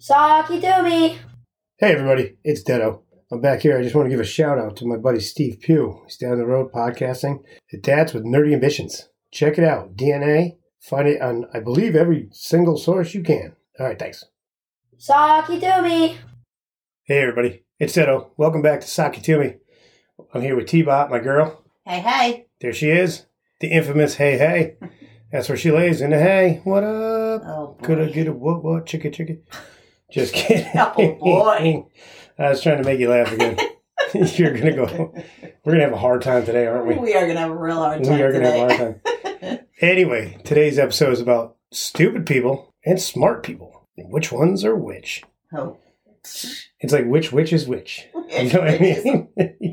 Saki Doomy. Hey everybody, it's Dedo. I'm back here. I just want to give a shout out to my buddy Steve Pugh. He's down the road podcasting at Dads with Nerdy Ambitions. Check it out, DNA. Find it on, I believe, every single source you can. All right, thanks. Saki Doomy. Hey everybody, it's Dedo. Welcome back to Saki Toomey. I'm here with T-Bot, my girl. Hey, hey. There she is, the infamous Hey Hey. That's where she lays in the hay. What up? Oh, boy. Could I get a what, chicka? Just kidding. Oh, boy. I was trying to make you laugh again. We're going to have a hard time today, aren't we? We are going to have a real hard time We are going to today. have a hard time. Anyway, today's episode is about stupid people and smart people. And which ones are which? Oh. It's like which is which. You know what I mean?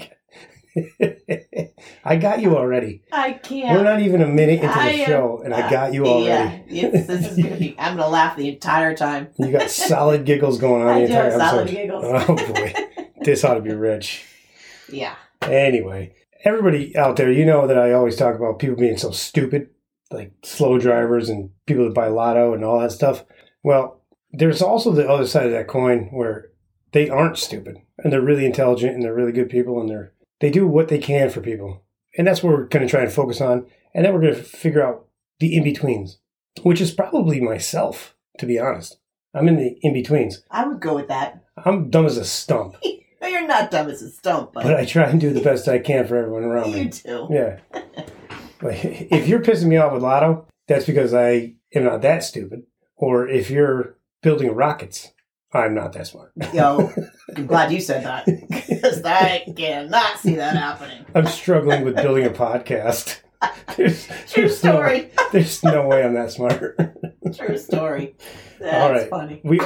I got you already. I can't. We're not even a minute into the show, and I got you already. Yeah, this is going to be, I'm going to laugh the entire time. You got solid giggles going on I the do entire have episode. solid giggles. Oh boy, this ought to be rich. Yeah. Anyway, everybody out there, you know that I always talk about people being so stupid, like slow drivers and people that buy lotto and all that stuff. Well, there's also the other side of that coin where they aren't stupid and they're really intelligent and they're really good people and they do what they can for people. And that's what we're going to try and focus on. And then we're going to figure out the in-betweens, which is probably myself, to be honest. I'm in the in-betweens. I would go with that. I'm dumb as a stump, No, you're not dumb as a stump, but I try and do the best I can for everyone around me. you do. Yeah. Like, if you're pissing me off with lotto, that's because I am not that stupid. Or if you're building rockets, I'm not that smart. Yo, I'm glad you said that. Because I cannot see that happening. I'm struggling with building a podcast. True story. There's no way I'm that smart. True story. That's All right. funny. We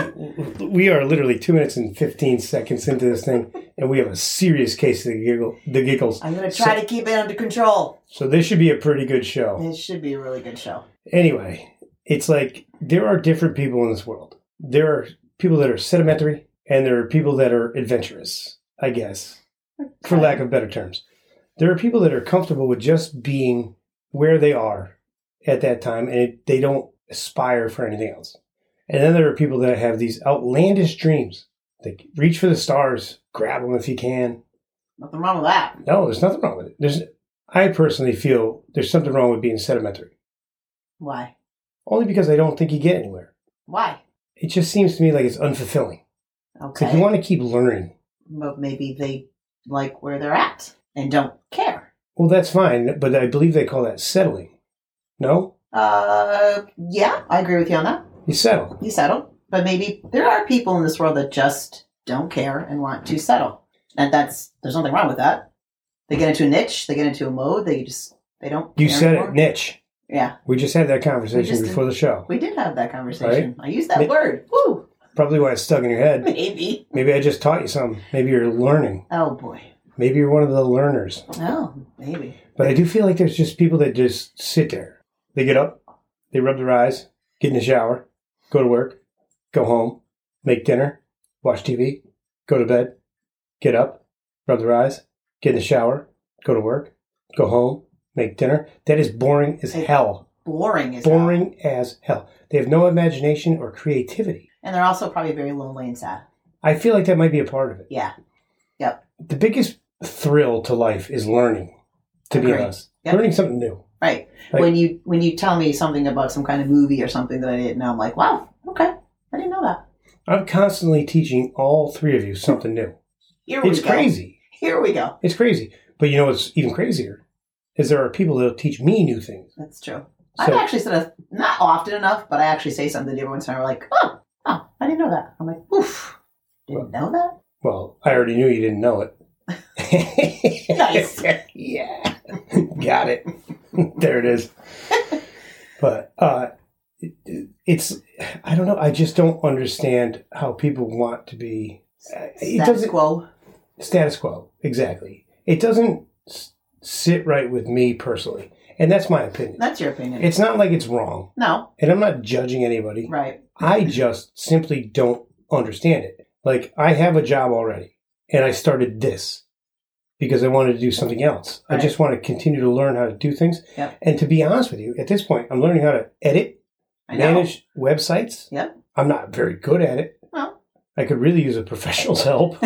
are literally 2 minutes and 15 seconds into this thing, and we have a serious case of the giggles. I'm going to try to keep it under control. So this should be a pretty good show. It should be a really good show. Anyway, it's like there are different people in this world. There are people that are sedimentary, and there are people that are adventurous, I guess, for lack of better terms. There are people that are comfortable with just being where they are at that time, and they don't aspire for anything else. And then there are people that have these outlandish dreams. They reach for the stars, grab them if you can. Nothing wrong with that. No, there's nothing wrong with it. I personally feel there's something wrong with being sedimentary. Why? Only because I don't think you get anywhere. Why? It just seems to me like it's unfulfilling. Okay. If you want to keep learning, But maybe they like where they're at and don't care. well, that's fine. But I believe they call that settling. No? Yeah, I agree with you on that. You settle. You settle. But maybe there are people in this world that just don't care and want to settle. And there's nothing wrong with that. They get into a niche, they get into a mode, they don't You care said anymore. it, niche. Yeah, We just had that conversation just before the show. we did have that conversation. I used that word. Woo! Probably why it's stuck in your head. Maybe. Maybe I just taught you something. Maybe you're learning. Oh, boy. Maybe you're one of the learners. Oh, maybe. But I do feel like there's just people that just sit there. They get up, they rub their eyes, get in the shower, go to work, go home, make dinner, watch TV, go to bed, get up, rub their eyes, get in the shower, go to work, go home, make dinner. That is boring as hell. Boring as hell. Boring as hell. They have no imagination or creativity. And they're also probably very lonely and sad. I feel like that might be a part of it. Yeah. Yep. The biggest thrill to life is learning, to be Agreed. honest. Yep. Learning something new. Right. Like- when you tell me something about some kind of movie or something that I didn't know, I'm like, wow, okay. I didn't know that. I'm constantly teaching all three of you something new. It's crazy. Here we go. It's crazy. But you know what's even crazier? Is there are people that'll teach me new things. That's true. So- I've actually said it, not often enough, but I actually say something to everyone, and they're like, oh, I didn't know that. I'm like, oof, didn't know that? Well, I already knew you didn't know it. Nice. Yeah. Got it. There it is. But it's, I don't know. I just don't understand how people want to be. Status quo. Status quo. Exactly. It doesn't sit right with me personally. And that's my opinion. That's your opinion. It's not like it's wrong. No. And I'm not judging anybody. Right. I just simply don't understand it. Like, I have a job already, and I started this because I wanted to do something else. Right. I just want to continue to learn how to do things. Yep. And to be honest with you, at this point, I'm learning how to edit I know. manage websites. Yep. I'm not very good at it. Well. I could really use a professional's help.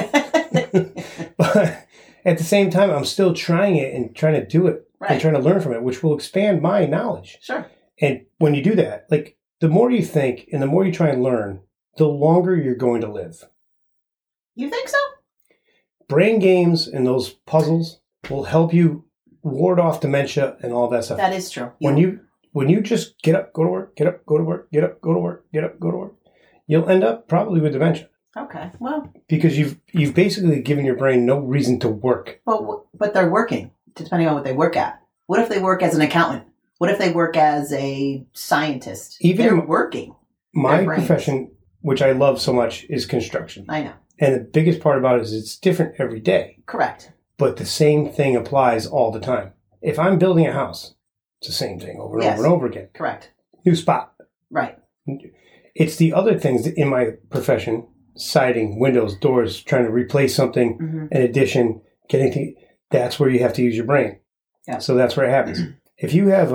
But at the same time, I'm still trying it and trying to do it and Right. trying to learn from it, which will expand my knowledge. Sure. And when you do that, like the more you think and the more you try and learn, the longer you're going to live. You think so? Brain games and those puzzles will help you ward off dementia and all that stuff. That is true. When you just get up, go to work, get up, go to work, get up, go to work, get up, go to work, you'll end up probably with dementia Okay. Well, because you've basically given your brain no reason to work. but they're working, depending on what they work at. What if they work as an accountant? What if they work as a scientist? They're working. My Their brains. profession, which I love so much, is construction. I know. And the biggest part about it is it's different every day, Correct. but the same thing applies all the time. If I'm building a house, it's the same thing over and Yes. over and over again. Correct. New spot. Right. It's the other things in my profession, siding, windows, doors, trying to replace something, Mm-hmm. an addition, getting that's where you have to use your brain. Yeah. So that's where it happens. If you have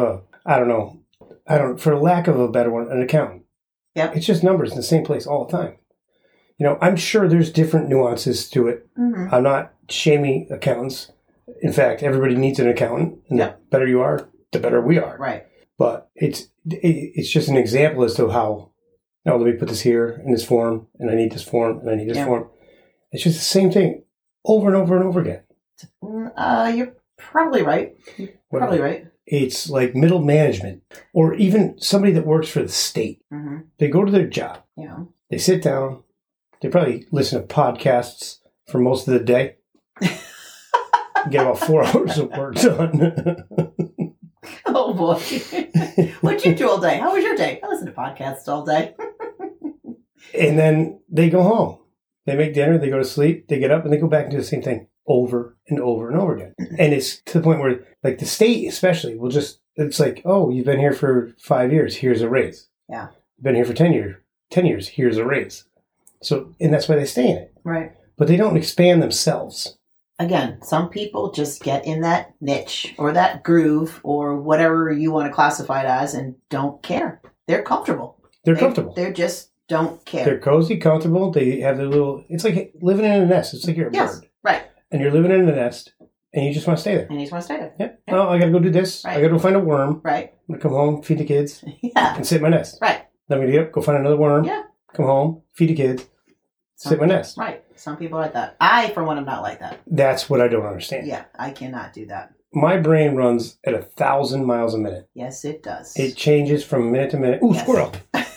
for lack of a better one, an accountant. Yep. It's just numbers in the same place all the time. I'm sure there's different nuances to it. Mm-hmm. I'm not shaming accountants. In fact, everybody needs an accountant. And Yep. the better you are, the better we are. Right. But it's just an example as to how, let me put this here in this form, and I need this form, and I need this Yeah. form. It's just the same thing over and over and over again. You're probably right. Probably right. It's like middle management, or even somebody that works for the state. Mm-hmm. They go to their job. Yeah. They sit down. They probably listen to podcasts for most of the day. Get about 4 hours of work done. Oh boy. What'd you do all day? How was your day? I listen to podcasts all day. And then they go home. They make dinner. They go to sleep. They get up and they go back and do the same thing over and over and over again. And it's to the point where, like, the state especially will just, it's like, oh, you've been here for 5 years. Here's a raise. Yeah. You've been here for 10 years. Here's a raise. So, and that's why they stay in it. Right. But they don't expand themselves. Again, some people just get in that niche or that groove or whatever you want to classify it as and don't care. They're comfortable. They're comfortable. They just don't care. They're cozy, comfortable. They have their little, it's like living in a nest. It's like you're a bird. Right. And you're living in a nest and you just want to stay there. And you just want to stay there. Yep. Oh, I got to go do this. Right. I got to go find a worm. Right. I'm going to come home, feed the kids, Yeah. and sit in my nest. Right. Then I'm going to get up, go find another worm. Yeah. Come home, feed the kids, sit in my nest. Right. Some people are like that. I, for one, am not like that. That's what I don't understand. Yeah. I cannot do that. My brain runs at 1,000 miles a minute. Yes, it does. It changes from minute to minute. Ooh, Yes. squirrel.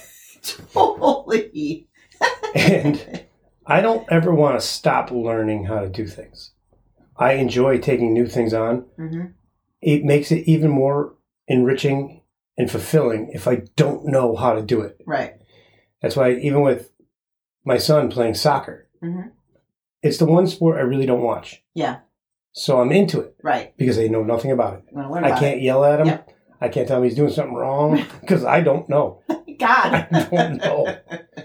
Totally. And I don't ever want to stop learning how to do things. I enjoy taking new things on. Mm-hmm. It makes it even more enriching and fulfilling if I don't know how to do it. Right. That's why even with my son playing soccer, Mm-hmm. it's the one sport I really don't watch. Yeah. So I'm into it Right. because I know nothing about it. You want to learn I about can't yell at him. Yep. I can't tell him he's doing something wrong because I don't know. it. God. I don't know.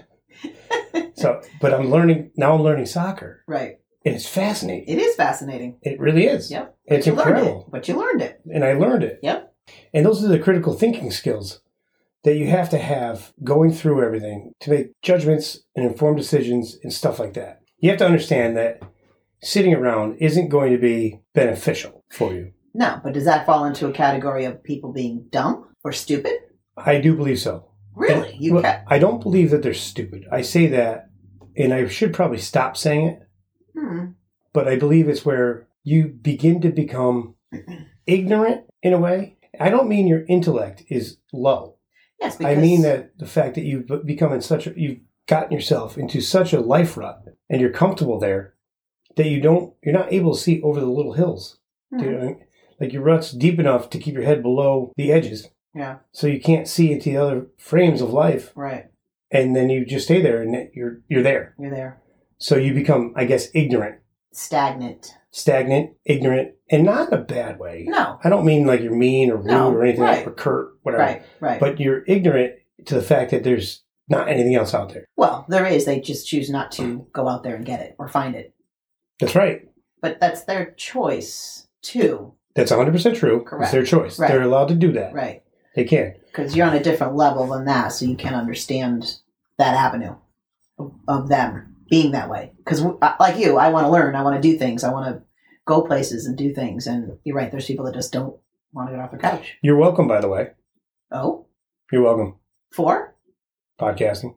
So, but I'm learning soccer, Right. and it's fascinating. It is fascinating. It really is. Yep. It's You learned incredible. it. But you learned it. And I learned it. Yep. And those are the critical thinking skills that you have to have going through everything to make judgments and informed decisions and stuff like that. You have to understand that sitting around isn't going to be beneficial for you. No, but does that fall into a category of people being dumb or stupid? I do believe so. Really? And, well, I don't believe that they're stupid. I say that, and I should probably stop saying it, but I believe it's where you begin to become ignorant in a way. I don't mean your intellect is low. Yes, because I mean that the fact that you've become you've gotten yourself into such a life rut and you're comfortable there that you're not able to see over the little hills. Do you know what I mean? Like your rut's deep enough to keep your head below the edges. Yeah. So you can't see into the other frames of life. Right. And then you just stay there and you're there. You're there. So you become, I guess, ignorant. Stagnant, ignorant, and not in a bad way. No. I don't mean like you're mean or rude or anything right. or curt, whatever. Right. But you're ignorant to the fact that there's not anything else out there. Well, there is. They just choose not to go out there and get it or find it. That's right. But that's their choice, too. That's 100% true. Correct. It's their choice. Right. They're allowed to do that. Right. They can. because you're on a different level than that, so you can't understand that avenue of them being that way. Because like you, I want to learn, I want to do things, I want to go places and do things. And you're right, there's people that just don't want to get off their couch. You're welcome, by the way. Oh? You're welcome. For? Podcasting.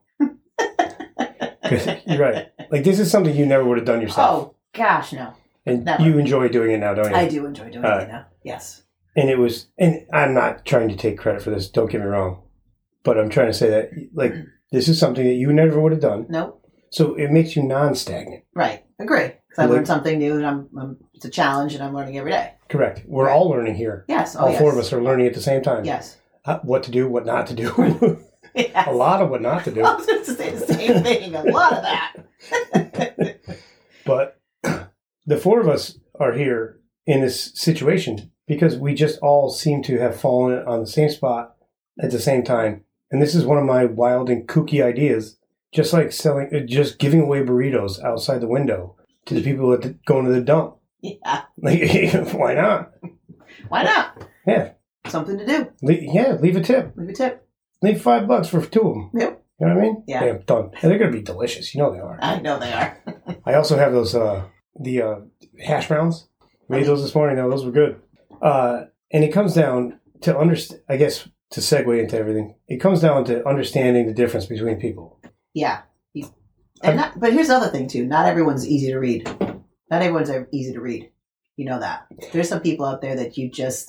You're right. Like, this is something you never would have done yourself. Oh, gosh, no. And never. You enjoy doing it now, don't you? I do enjoy doing it now. Yes. And I'm not trying to take credit for this, don't get me wrong. But I'm trying to say that, like, this is something that you never would have done. Nope. So it makes you non-stagnant. Right. Agree. Because I learned something new, and it's a challenge, and I'm learning every day. Correct. We're all learning here. Yes. All four of us are learning at the same time. Yes. What to do, what not to do. Yes. A lot of what not to do. I was going to say the same thing. A lot of that. But the four of us are here in this situation because we just all seem to have fallen on the same spot at the same time. And this is one of my wild and kooky ideas. Just like just giving away burritos outside the window to the people that go into the dump. Yeah. Like, why not? Why not? Yeah. Something to do. Leave a tip. Leave a tip. Leave $5 for two of them. Yep. You know what I mean? Yeah. Bam, done. And they're going to be delicious. You know they are. I know they are. I also have those, the hash browns. Made those this morning. Now, those were good. And it comes down to understand, I guess, to segue into everything, it comes down to understanding the difference between people. Yeah. But here's the other thing, too. Not everyone's easy to read. Not everyone's easy to read. You know that. There's some people out there that you just...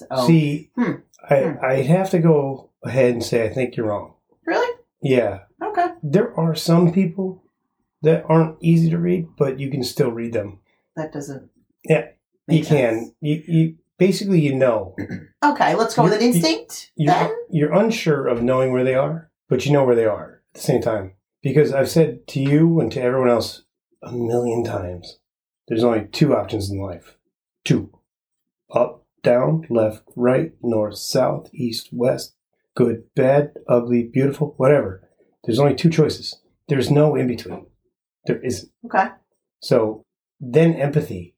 I'd have to go ahead and say I think you're wrong. Really? Yeah. Okay. There are some people that aren't easy to read, but you can still read them. That doesn't... Yeah. You can. You basically, you know. Okay, let's go with an instinct, then? You're unsure of knowing where they are, but you know where they are at the same time. Because I've said to you and to everyone else 1,000,000 times, there's only two options in life. Two. Up, down, left, right, north, south, east, west, good, bad, ugly, beautiful, whatever. There's only two choices. There's no in between. There isn't. Okay. So then empathy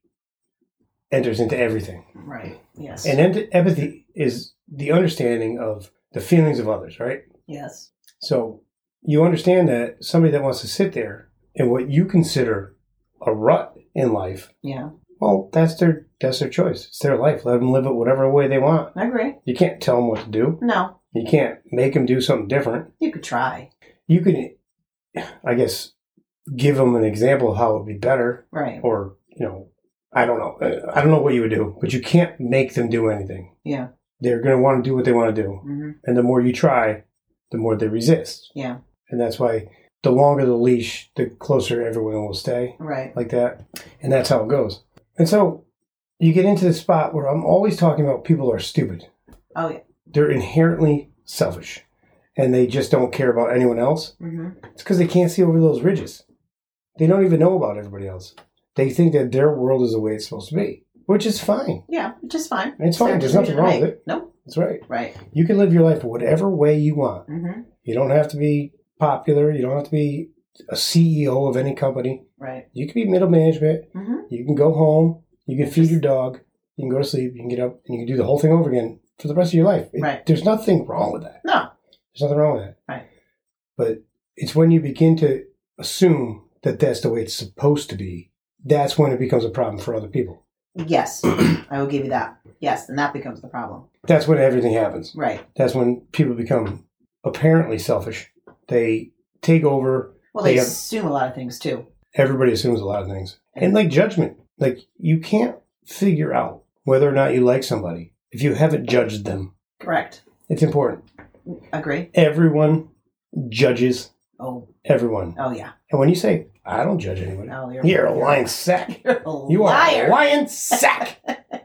enters into everything. Right. Yes. And empathy is the understanding of the feelings of others, right? Yes. So you understand that somebody that wants to sit there in what you consider a rut in life, yeah, well, that's their choice. It's their life. Let them live it whatever way they want. I agree. You can't tell them what to do. No. You can't make them do something different. You could try. You could, I guess, give them an example of how it would be better. Right. Or, I don't know. I don't know what you would do, but you can't make them do anything. Yeah. They're going to want to do what they want to do. Mm-hmm. And the more you try, the more they resist. Yeah. And that's why the longer the leash, the closer everyone will stay. Right. Like that. And that's how it goes. And so you get into the spot where I'm always talking about people are stupid. Oh, yeah. They're inherently selfish. And they just don't care about anyone else. Mm-hmm. It's because they can't see over those ridges. They don't even know about everybody else. They think that their world is the way it's supposed to be, which is fine. Yeah, which is fine. It's fine. There's nothing wrong with it. Nope. That's right. Right. You can live your life whatever way you want. Mm-hmm. You don't have to be popular. You don't have to be a CEO of any company. Right. You can be middle management. Mm-hmm. You can go home. You can feed your dog. You can go to sleep. You can get up and you can do the whole thing over again for the rest of your life. Right. There's nothing wrong with that. No. There's nothing wrong with that. Right. But it's when you begin to assume that that's the way it's supposed to be, that's when it becomes a problem for other people. Yes. I will give you that. Yes, and that becomes the problem. That's when everything happens. Right. That's when people become apparently selfish. They take over. Well, they assume a lot of things, too. Everybody assumes a lot of things. And like judgment. Like, you can't figure out whether or not you like somebody if you haven't judged them. Correct. It's important. Agree. Everyone judges everyone. Oh, yeah. And when you say, I don't judge anybody, oh, you're a lying sack. You're a You liar. are a lying sack.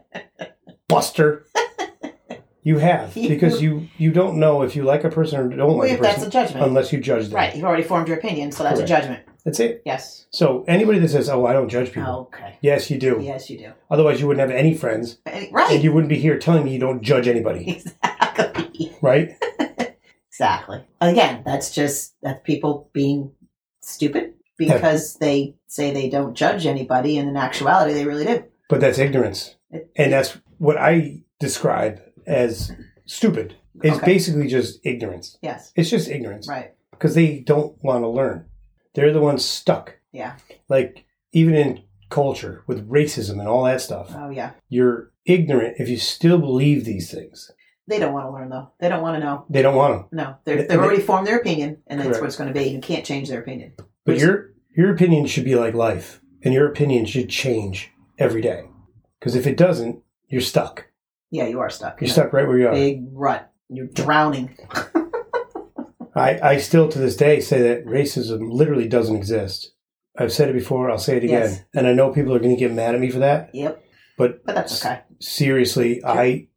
Buster. You have. Because you don't know if you like a person or don't like a person. That's a judgment. Unless you judge them. Right. You've already formed your opinion, so that's Correct. a judgment. That's it. Yes. So anybody that says, I don't judge people. Okay. Yes, you do. Yes, you do. Otherwise, you wouldn't have any friends. Right. And you wouldn't be here telling me you don't judge anybody. Exactly. Right? Exactly. Again, that's people being stupid because they say they don't judge anybody, and in actuality, they really do. But that's ignorance. And that's what I describe as stupid. It's Okay. basically just ignorance. Yes. It's just ignorance. Right. Because they don't want to learn. They're the ones stuck. Yeah. Like, even in culture with racism and all that stuff, Oh, yeah. you're ignorant if you still believe these things. They don't want to learn, though. They don't want to know. They don't want to. No. They- They've already formed their opinion, and that's Correct. what it's going to be. You can't change their opinion. But your opinion should be like life, and your opinion should change every day. Because if it doesn't, you're stuck. Yeah, you are stuck. You're stuck right where you are. Big rut. You're drowning. I still to this day say that racism literally doesn't exist. I've said it before. I'll say it again. Yes. And I know people are going to get mad at me for that. Yep. But that's okay. Seriously, Sure.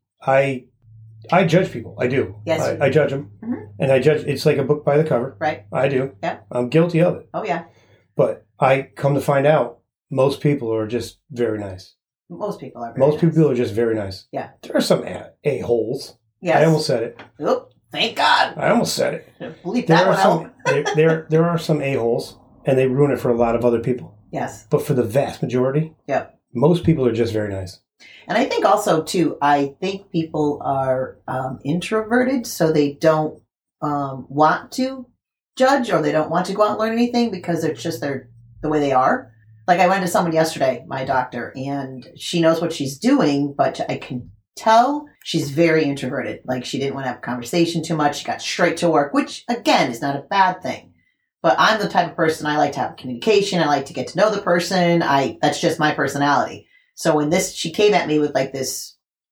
I judge people. I do. Yes. I judge them. Mhm. And I judge. It's like a book by the cover. Right. I do. Yeah. I'm guilty of it. Oh, yeah. But I come to find out most people are just very nice. Most people are. Very Most nice. people are just very nice. Yeah. There are some a-holes. Yes. I almost said it. Oop, thank God. I almost said it. Bleep There that are one some out. there are some a-holes, and they ruin it for a lot of other people. Yes. But for the vast majority, Yep. most people are just very nice. And I think also, too, I think people are introverted, so they don't want to judge, or they don't want to go out and learn anything because it's just the way they are. Like, I went to someone yesterday, my doctor, and she knows what she's doing, but I can tell she's very introverted. Like, she didn't want to have a conversation too much. She got straight to work, which, again, is not a bad thing. But I'm the type of person, I like to have communication. I like to get to know the person. That's just my personality. So when she came at me with like this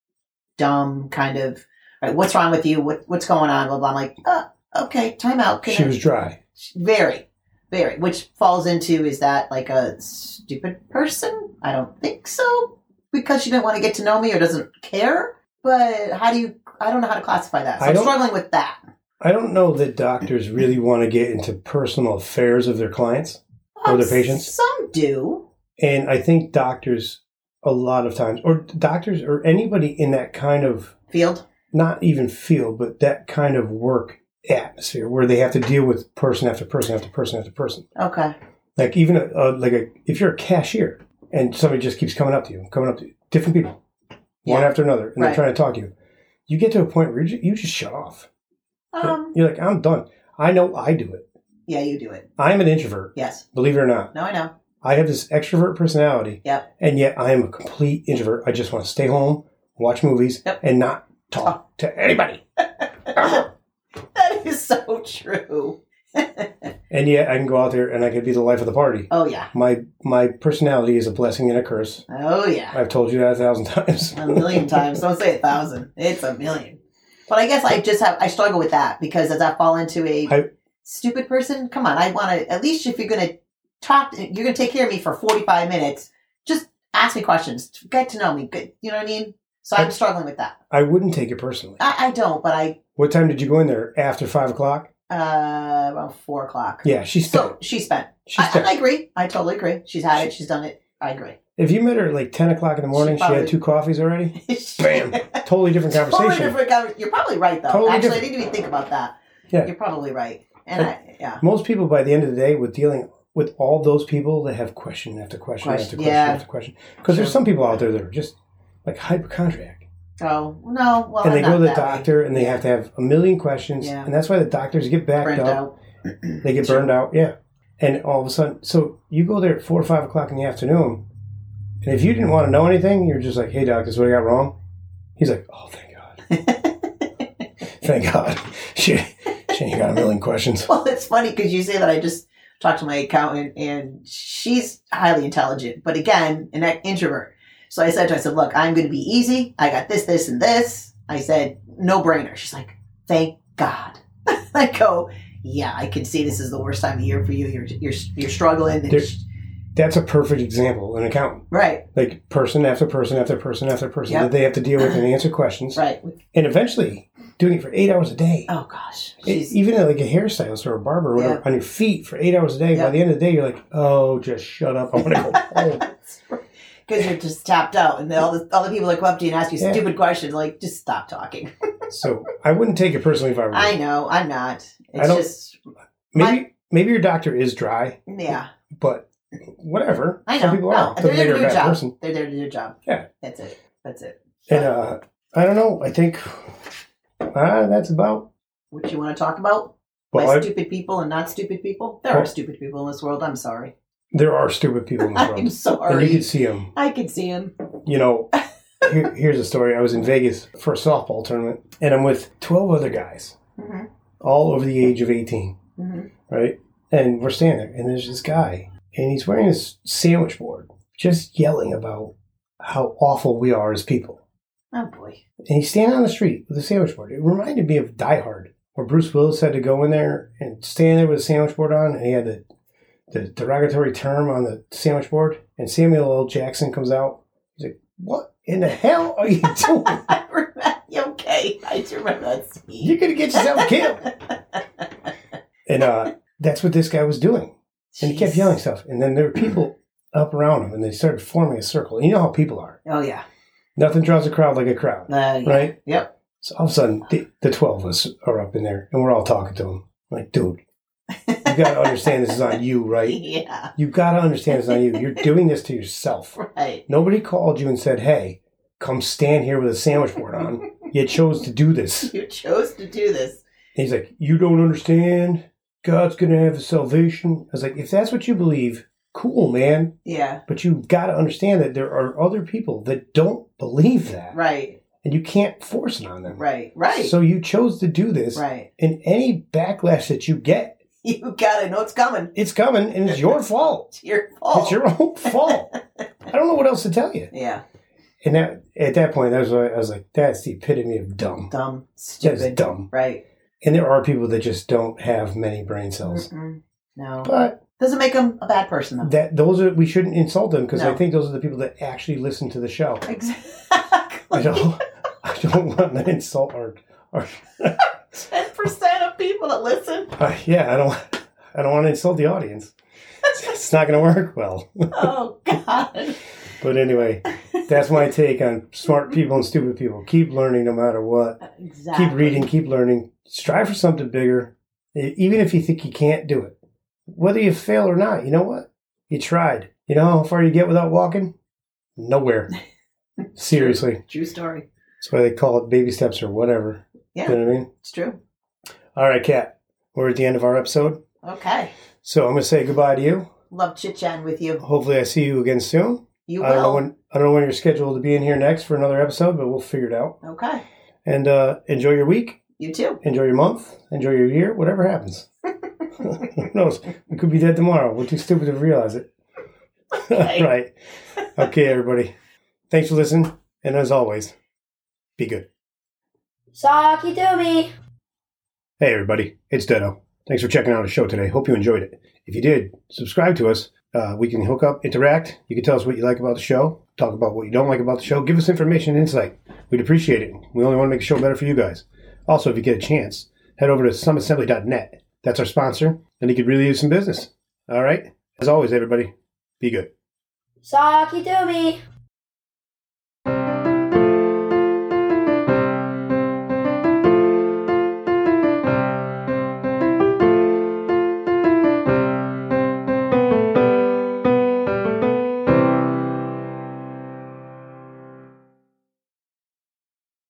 dumb kind of, right, what's wrong with you? What's going on? Blah, blah. I'm like, okay, time out. She was dry. Very, very, which falls into, is that like a stupid person? I don't think so, because she didn't want to get to know me or doesn't care. But I don't know how to classify that. So I'm struggling with that. I don't know that doctors really want to get into personal affairs of their clients or their patients. Some do. And I think doctors, a lot of times, or doctors or anybody in that kind of Field? not even field, but that kind of work atmosphere where they have to deal with person after person after person after person. Okay. Like even if you're a cashier and somebody just keeps coming up to you, different people, one after another, and they're trying to talk to you, you get to a point where you just shut off. You're like, I'm done. I know I do it. Yeah, you do it. I'm an introvert. Yes. Believe it or not. No, I know. I have this extrovert personality. Yep. And yet I am a complete introvert. I just want to stay home, watch movies, and not talk to anybody. That is so true. And yet I can go out there and I can be the life of the party. Oh, yeah. My personality is a blessing and a curse. Oh, yeah. I've told you that 1,000 times. A million times. Don't say 1,000. It's a million. But I guess I struggle with that because as I fall into a stupid person, come on, I want to, at least if you're going to talk, you're going to take care of me for 45 minutes, just ask me questions, get to know me. Good. You know what I mean? So I'm struggling with that. I wouldn't take it personally. I don't, but What time did you go in there? After 5 o'clock? around 4 o'clock. Yeah, she spent. So she spent. She spent. I agree. I totally agree. She's had it. She's done it. I agree. If you met her at like 10 o'clock in the morning, she had 2 coffees already. Bam. Totally different conversation. Totally different conversation. You're probably right, though. Totally Actually, different. I didn't even think about that. Yeah. You're probably right. And yeah. Most people, by the end of the day, with dealing with all those people that have question after question after question after question. Because there's some people out there that are just like hypochondriac. Oh, no. Well, And they I'm go to not the that way. doctor and they have to have a million questions. Yeah. And that's why the doctors get backed Burnt up. out. They get burned out. Yeah. And all of a sudden, so you go there at 4 or 5 o'clock in the afternoon. And if you didn't want to know anything, you're just like, hey, doc, this is what I got wrong. He's like, oh, thank God. Thank God. She ain't got a million questions. Well, it's funny because you say that. I just talked to my accountant, and she's highly intelligent, but again, an introvert. So I said to her, I said, look, I'm going to be easy. I got this, this, and this. I said, no brainer. She's like, thank God. I go, yeah, I can see this is the worst time of year for you. You're struggling. And that's a perfect example, an accountant. Right. Like person after person after person after person Yep. that they have to deal with and answer questions. Right. And eventually doing it for 8 hours a day. Oh, gosh. Even like a hairstylist or a barber or whatever, on your feet for 8 hours a day. By the end of the day, you're like, oh, just shut up. I want to go home. Because you're just tapped out, and all the people that come up to you and ask you stupid questions, like, just stop talking. So I wouldn't take it personally if I were you. I know, I'm not. It's just maybe your doctor is dry. Yeah. But whatever. I know. Some people are. They're there to do a job. Person. They're there to do a job. Yeah. That's it. And I don't know. I think That's about. What you want to talk about? Well, By stupid people and not stupid people? There Well- are stupid people in this world. I'm sorry. there are stupid people in this I'm world. And you sorry. can see them. I can see him. You know, here's a story. I was in Vegas for a softball tournament, and I'm with 12 other guys, Mm-hmm. all over the age of 18, Mm-hmm. right? And we're standing there, and there's this guy, and he's wearing this sandwich board, just yelling about how awful we are as people. Oh, boy. And he's standing on the street with a sandwich board. It reminded me of Die Hard, where Bruce Willis had to go in there and stand there with a sandwich board on, and he had the derogatory term on the sandwich board, and Samuel L. Jackson comes out. He's like, "What in the hell are you doing? I remember. Okay. I do remember that scene. You're going to get yourself killed." And that's what this guy was doing. And he kept Jeez. yelling stuff. And then there were people up around him, and they started forming a circle. And you know how people are. Oh, yeah. Nothing draws a crowd like a crowd, Yeah. right? Yep. So all of a sudden, the 12 of us are up in there, and we're all talking to him. Like, dude, you got to understand this is on you, right? Yeah. You got to understand it's on you. You're doing this to yourself. Right. Nobody called you and said, hey, come stand here with a sandwich board on. You chose to do this. You chose to do this. And he's like, you don't understand? God's going to have a salvation. I was like, if that's what you believe, cool, man. Yeah. But you've got to understand that there are other people that don't believe that. Right. And you can't force it on them. Right. Right. So you chose to do this. Right. And any backlash that you get, You gotta know it's coming. it's coming, and it's your fault. It's your fault. It's your own fault. I don't know what else to tell you. Yeah. And that, at that point, that was why I was like, that's the epitome of dumb. Dumb. That is Stupid. dumb. Right. And there are people that just don't have many brain cells. Mm-mm. No. But Doesn't make them a bad person, though. we shouldn't insult them, because No. I think those are the people that actually listen to the show. Exactly. I don't want to insult our 10% of people that listen. yeah, I don't want to insult the audience. It's not going to work well. Oh, God. But anyway, that's my take on smart people and stupid people. Keep learning no matter what. Exactly. Keep reading, keep learning. Strive for something bigger, even if you think you can't do it. Whether you fail or not, you know what? You tried. You know how far you get without walking? Nowhere. Seriously. True story. That's why they call it baby steps or whatever. Yeah, You know what I mean? it's true. All right, Kat. We're at the end of our episode. Okay. So I'm going to say goodbye to you. Love chit-chatting with you. Hopefully I see you again soon. You I don't know will. when you're scheduled to be in here next for another episode, but we'll figure it out. Okay. And enjoy your week. You too. Enjoy your month. Enjoy your year. Whatever happens. Who knows? We could be dead tomorrow. We're too stupid to realize it. Okay. Right. Okay, everybody. Thanks for listening. And as always, be good. Saki Doomy. Hey, everybody. It's Dedo. Thanks for checking out the show today. Hope you enjoyed it. If you did, subscribe to us. We can hook up, interact. You can tell us what you like about the show. Talk about what you don't like about the show. Give us information and insight. We'd appreciate it. We only want to make the show better for you guys. Also, if you get a chance, head over to summitassembly.net. That's our sponsor, and he could really use some business. All right? As always, everybody, be good. Saki Doomy.